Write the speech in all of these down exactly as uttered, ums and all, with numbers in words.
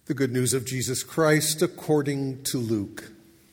The good news of Jesus Christ according to Luke.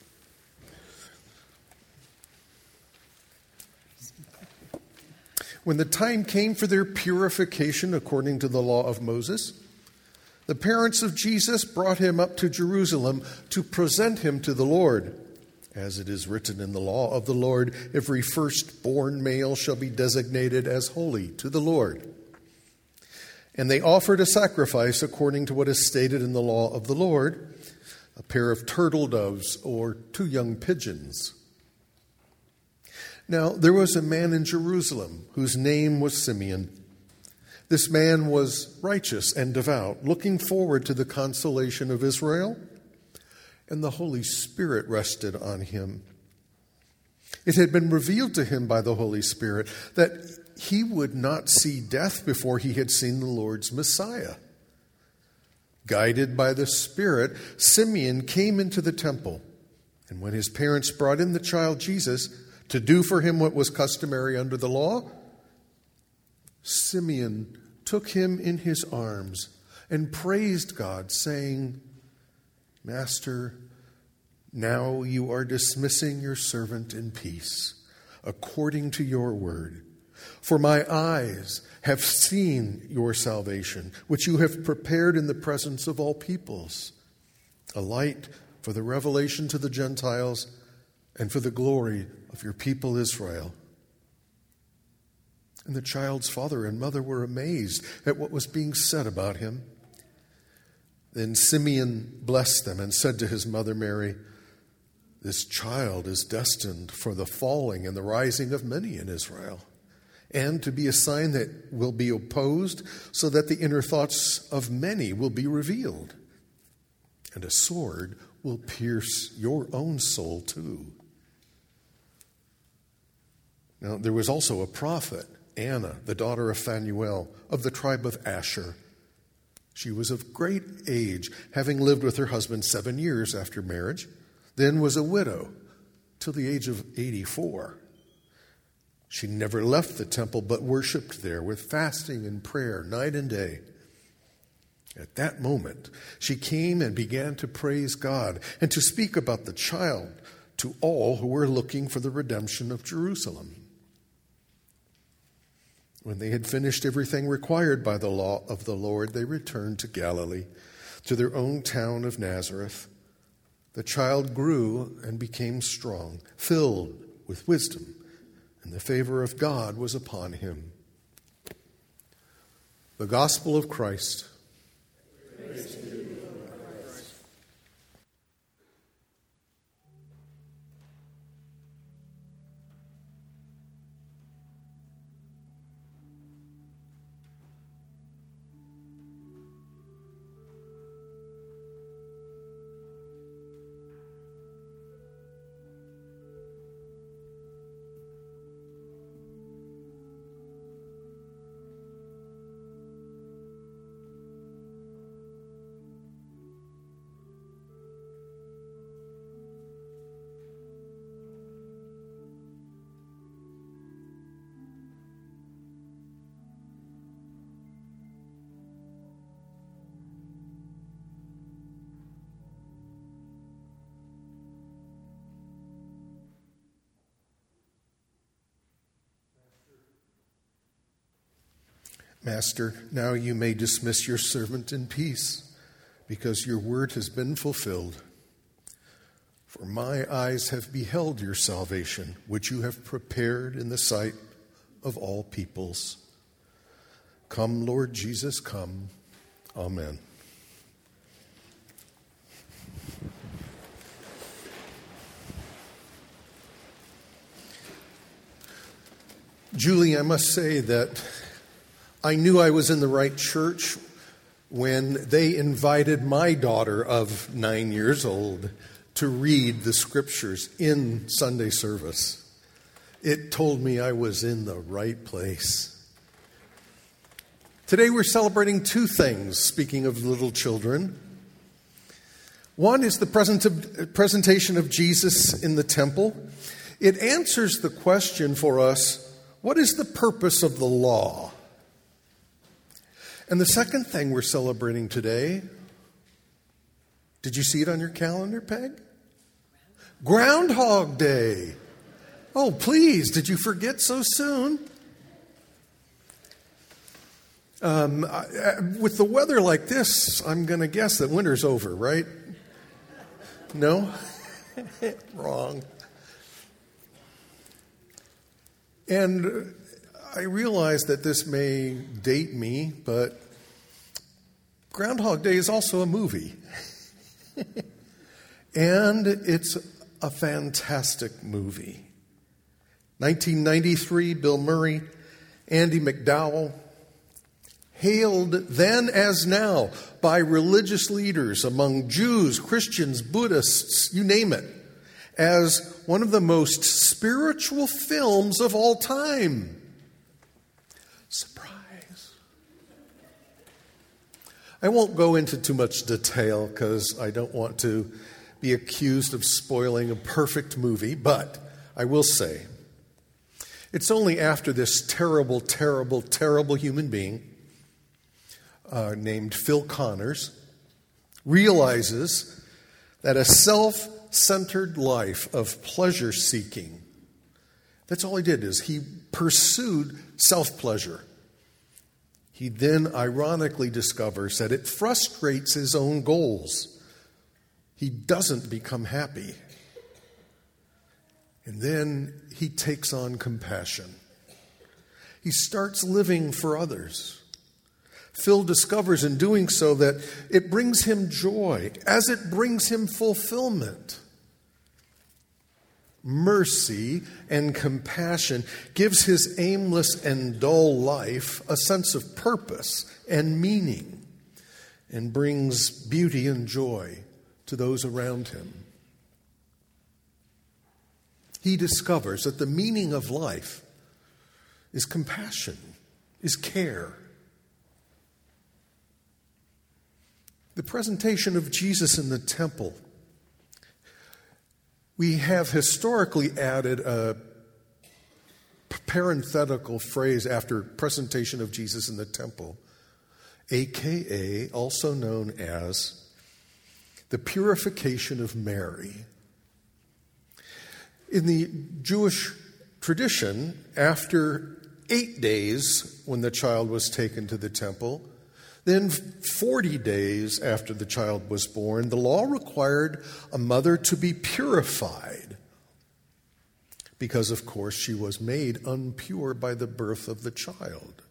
When the time came for their purification according to the law of Moses, the parents of Jesus brought him up to Jerusalem to present him to the Lord. As it is written in the law of the Lord, every firstborn male shall be designated as holy to the Lord. And they offered a sacrifice according to what is stated in the law of the Lord, a pair of turtle doves or two young pigeons. Now there was a man in Jerusalem whose name was Simeon. This man was righteous and devout, looking forward to the consolation of Israel, and the Holy Spirit rested on him. It had been revealed to him by the Holy Spirit that he would not see death before he had seen the Lord's Messiah. Guided by the Spirit, Simeon came into the temple, and when his parents brought in the child Jesus to do for him what was customary under the law, Simeon took him in his arms and praised God, saying, "Master, now you are dismissing your servant in peace, according to your word. For my eyes have seen your salvation, which you have prepared in the presence of all peoples, a light for the revelation to the Gentiles and for the glory of your people Israel." And the child's father and mother were amazed at what was being said about him. Then Simeon blessed them and said to his mother Mary, "This child is destined for the falling and the rising of many in Israel, and to be a sign that will be opposed, so that the inner thoughts of many will be revealed. And a sword will pierce your own soul too." Now there was also a prophet, Anna, the daughter of Phanuel, of the tribe of Asher. She was of great age, having lived with her husband seven years after marriage, then was a widow till the age of eighty-four. She never left the temple, but worshipped there with fasting and prayer night and day. At that moment, she came and began to praise God and to speak about the child to all who were looking for the redemption of Jerusalem. When they had finished everything required by the law of the Lord, they returned to Galilee, to their own town of Nazareth. The child grew and became strong, filled with wisdom, and the favor of God was upon him. The Gospel of Christ. Praise to you, Lord Christ. Master, now you may dismiss your servant in peace, because your word has been fulfilled. For my eyes have beheld your salvation, which you have prepared in the sight of all peoples. Come, Lord Jesus, come. Amen. Julie, I must say that I knew I was in the right church when they invited my daughter of nine years old to read the scriptures in Sunday service. It told me I was in the right place. Today we're celebrating two things, speaking of little children. One is the present, presentation of Jesus in the temple. It answers the question for us, what is the purpose of the law? And the second thing we're celebrating today Did you see it on your calendar, Peg? Groundhog Day. Oh, please, did you forget so soon? Um, I, I, with the weather like this, I'm going to guess that winter's over, right? No? Wrong. And I realize that this may date me, but Groundhog Day is also a movie. And it's a fantastic movie. nineteen ninety-three, Bill Murray, Andie MacDowell, hailed then as now by religious leaders among Jews, Christians, Buddhists, you name it, as one of the most spiritual films of all time. Surprise. I won't go into too much detail because I don't want to be accused of spoiling a perfect movie, but I will say it's only after this terrible, terrible, terrible human being uh, named Phil Connors realizes that a self-centered life of pleasure-seeking, that's all he did, is he pursued self-pleasure. He then ironically discovers that it frustrates his own goals. He doesn't become happy. And then he takes on compassion. He starts living for others. Phil discovers in doing so that it brings him joy as it brings him fulfillment. Mercy and compassion gives his aimless and dull life a sense of purpose and meaning and brings beauty and joy to those around him. He discovers that the meaning of life is compassion, is care. The presentation of Jesus in the temple, we have historically added a parenthetical phrase after presentation of Jesus in the temple, A K A also known as the purification of Mary. In the Jewish tradition, after eight days when the child was taken to the temple, then forty days after the child was born, the law required a mother to be purified because, of course, she was made impure by the birth of the child.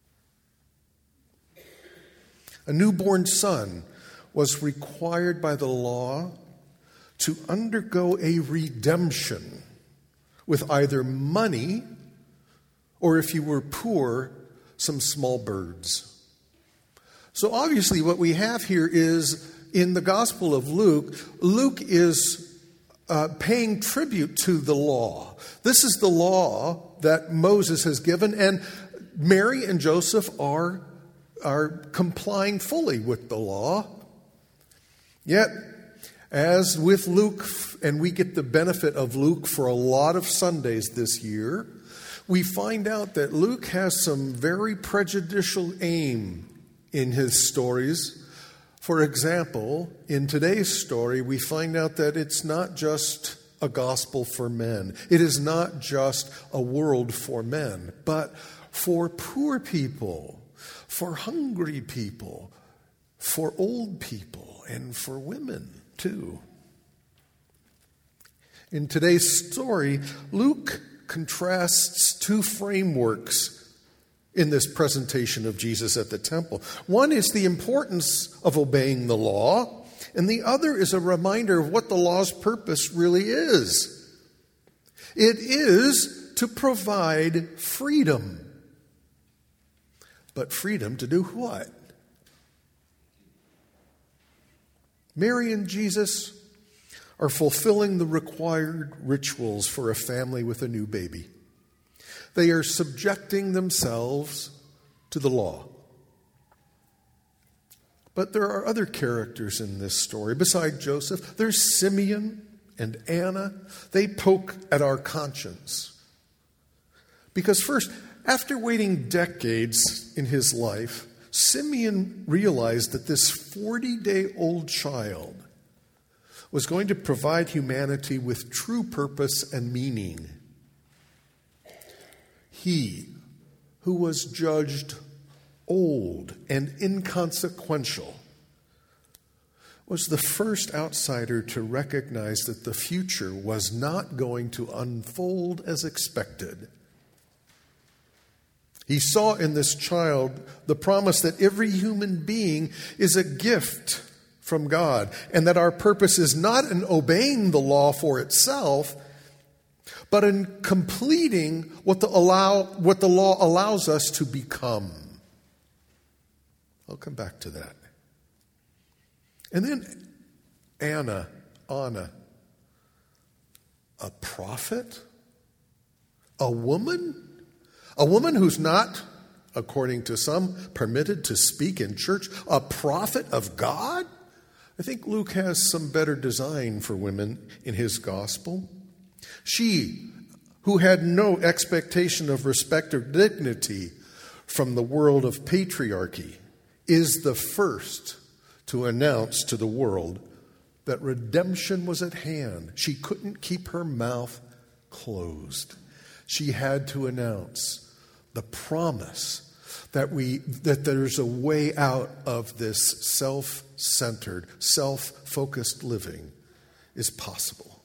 A newborn son was required by the law to undergo a redemption with either money or, if you were poor, some small birds. So obviously what we have here is, in the Gospel of Luke, Luke is uh, paying tribute to the law. This is the law that Moses has given, and Mary and Joseph are, are complying fully with the law. Yet, as with Luke, and we get the benefit of Luke for a lot of Sundays this year, we find out that Luke has some very prejudicial aim in his stories. For example, in today's story, we find out that it's not just a gospel for men. It is not just a world for men, but for poor people, for hungry people, for old people, and for women too. In today's story, Luke contrasts two frameworks in this presentation of Jesus at the temple. One is the importance of obeying the law, and the other is a reminder of what the law's purpose really is. It is to provide freedom. But freedom to do what? Mary and Jesus are fulfilling the required rituals for a family with a new baby. They are subjecting themselves to the law. But there are other characters in this story. Besides Joseph, there's Simeon and Anna. They poke at our conscience. Because first, after waiting decades in his life, Simeon realized that this forty-day-old child was going to provide humanity with true purpose and meaning. He, who was judged old and inconsequential, was the first outsider to recognize that the future was not going to unfold as expected. He saw in this child the promise that every human being is a gift from God, and that our purpose is not in obeying the law for itself, but in completing what the, allow, what the law allows us to become. I'll come back to that. And then Anna, Anna, a prophet? A woman? A woman who's not, according to some, permitted to speak in church? A prophet of God? I think Luke has some better design for women in his gospel. She, who had no expectation of respect or dignity from the world of patriarchy, is the first to announce to the world that redemption was at hand. She couldn't keep her mouth closed. She had to announce the promise that we that there's a way out of this self-centered, self-focused living is possible.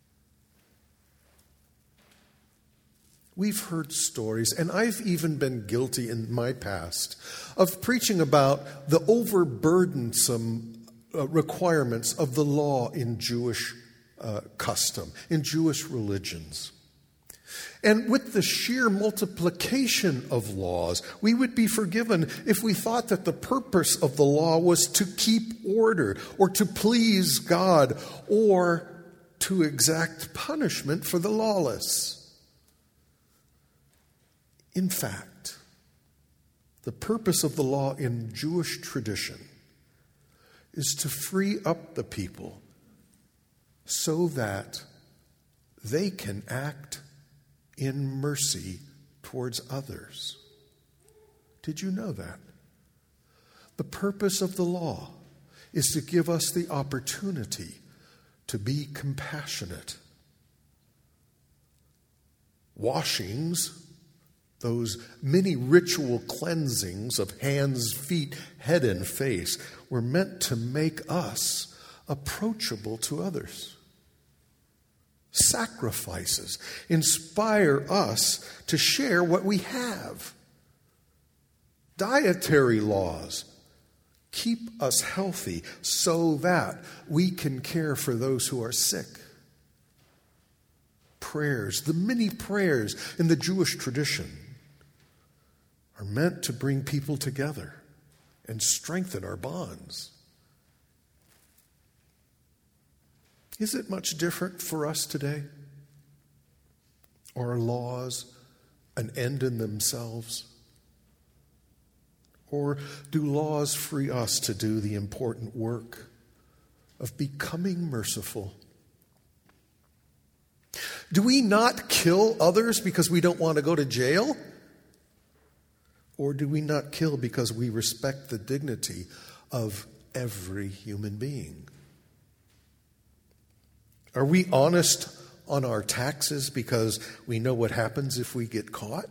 We've heard stories, and I've even been guilty in my past, of preaching about the overburdensome uh, requirements of the law in Jewish uh, custom, in Jewish religions. And with the sheer multiplication of laws, we would be forgiven if we thought that the purpose of the law was to keep order or to please God or to exact punishment for the lawless. In fact, the purpose of the law in Jewish tradition is to free up the people so that they can act in mercy towards others. Did you know that? The purpose of the law is to give us the opportunity to be compassionate. Washings, those many ritual cleansings of hands, feet, head, and face, were meant to make us approachable to others. Sacrifices inspire us to share what we have. Dietary laws keep us healthy so that we can care for those who are sick. Prayers, the many prayers in the Jewish tradition, are meant to bring people together and strengthen our bonds. Is it much different for us today? Are laws an end in themselves? Or do laws free us to do the important work of becoming merciful? Do we not kill others because we don't want to go to jail? Or do we not kill because we respect the dignity of every human being? Are we honest on our taxes because we know what happens if we get caught?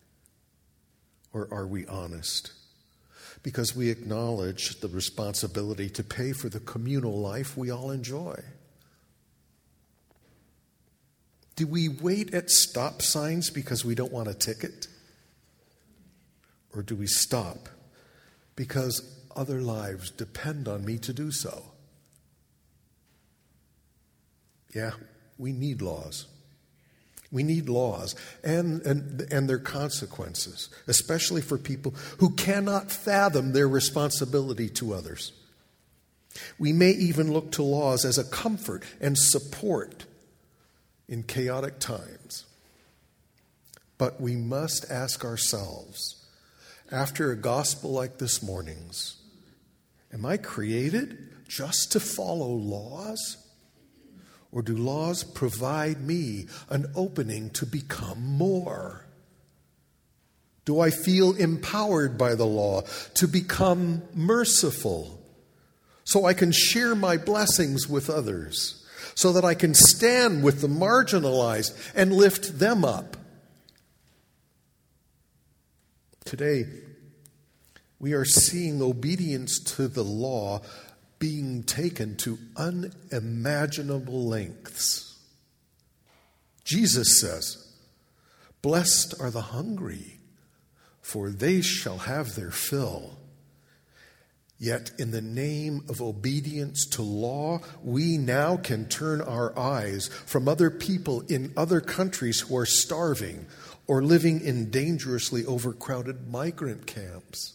Or are we honest because we acknowledge the responsibility to pay for the communal life we all enjoy? Do we wait at stop signs because we don't want a ticket? Or do we stop because other lives depend on me to do so? Yeah, we need laws. We need laws and, and, and their consequences, especially for people who cannot fathom their responsibility to others. We may even look to laws as a comfort and support in chaotic times. But we must ask ourselves, after a gospel like this morning's, am I created just to follow laws? Or do laws provide me an opening to become more? Do I feel empowered by the law to become merciful so I can share my blessings with others, so that I can stand with the marginalized and lift them up. Today, we are seeing obedience to the law being taken to unimaginable lengths. Jesus says, "Blessed are the hungry, for they shall have their fill." Yet in the name of obedience to law, we now can turn our eyes from other people in other countries who are starving or living in dangerously overcrowded migrant camps.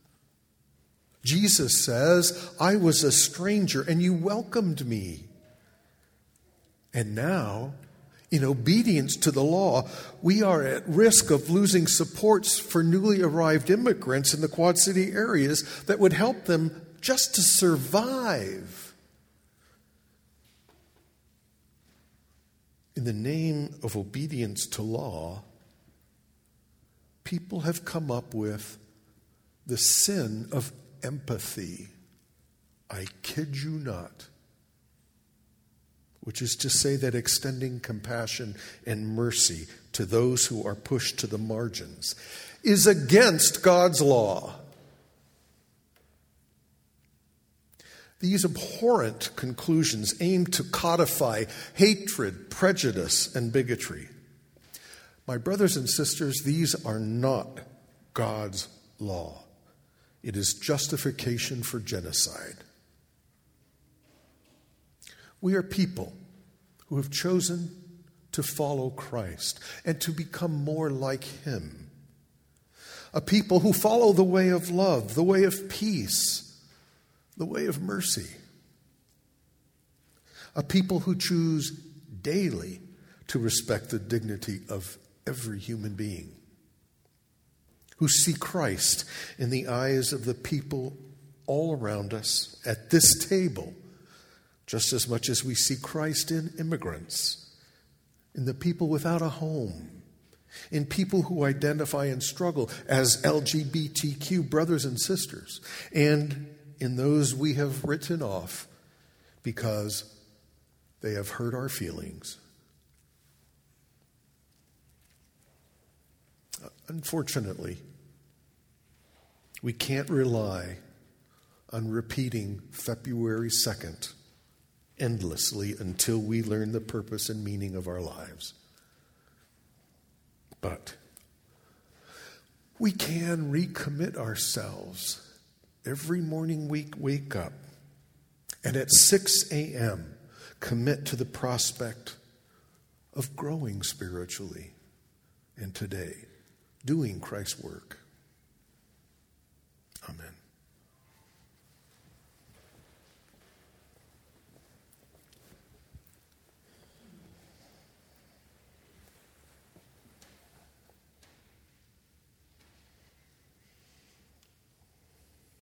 Jesus says, "I was a stranger and you welcomed me." And now, in obedience to the law, we are at risk of losing supports for newly arrived immigrants in the Quad City areas that would help them just to survive. In the name of obedience to law, people have come up with the sin of empathy. I kid you not. Which is to say that extending compassion and mercy to those who are pushed to the margins is against God's law. These abhorrent conclusions aim to codify hatred, prejudice, and bigotry. My brothers and sisters, these are not God's law. It is justification for genocide. We are people who have chosen to follow Christ and to become more like Him. A people who follow the way of love, the way of peace, the way of mercy. A people who choose daily to respect the dignity of every human being. Who see Christ in the eyes of the people all around us at this table, just as much as we see Christ in immigrants, in the people without a home, in people who identify and struggle as L G B T Q brothers and sisters, and in those we have written off because they have hurt our feelings. Unfortunately, we can't rely on repeating February second endlessly until we learn the purpose and meaning of our lives. But we can recommit ourselves every morning we wake up and at six a.m. commit to the prospect of growing spiritually and today doing Christ's work. Amen.